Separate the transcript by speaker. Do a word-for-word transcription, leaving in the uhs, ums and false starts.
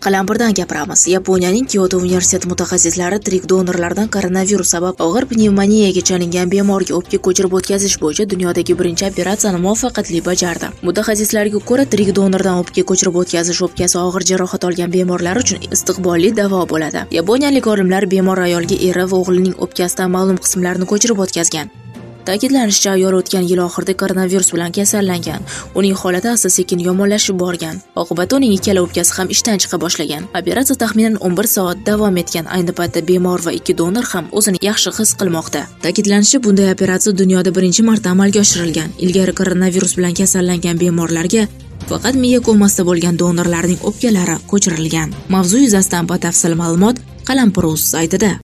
Speaker 1: Qalampirdan gapiramiz. Yaponiyaning Kyoto universiteti mutaxassislari tirik donorlardan koronavirus sabab og'ir pnevmoniyaga chalingan bemorga o'pka ko'chirib o'tkazish bo'yicha dunyodagi birinchi operatsiyani muvaffaqiyatli bajardi. Mutaxassislarga ko'ra, tirik donordan o'pka ko'chirib o'tkazish o'pkasi og'ir jarohat olgan bemorlar uchun istiqbolli davo bo'ladi. Yaponiyalik olimlar bemor ayolga eri va o'g'lining o'pkasidan ma'lum qismlarni ko'chirib o'tkazgan. Ta'kidlanishicha, ayol o'tgan yil oxirida koronavirus bilan kasallangan. Uning holati asta-sekin yomonlashib borgan. Oqibatda uning ikkala o'pkasi ham ishdan chiqa boshlagan. Operatsiya taxminan o'n bir soat davom etgan. Ayni paytda bemor va ikki donor ham o'zini yaxshi his qilmoqda. Ta'kidlanishicha, bunday operatsiya dunyoda birinchi marta amalga oshirilgan. Ilgari koronavirus bilan kasallangan bemorlarga faqat miya komasida bo'lgan donorlarning o'pkalari ko'chirilgan. Mavzu yuzasidan batafsil ma'lumot Qalampir.uz saytida.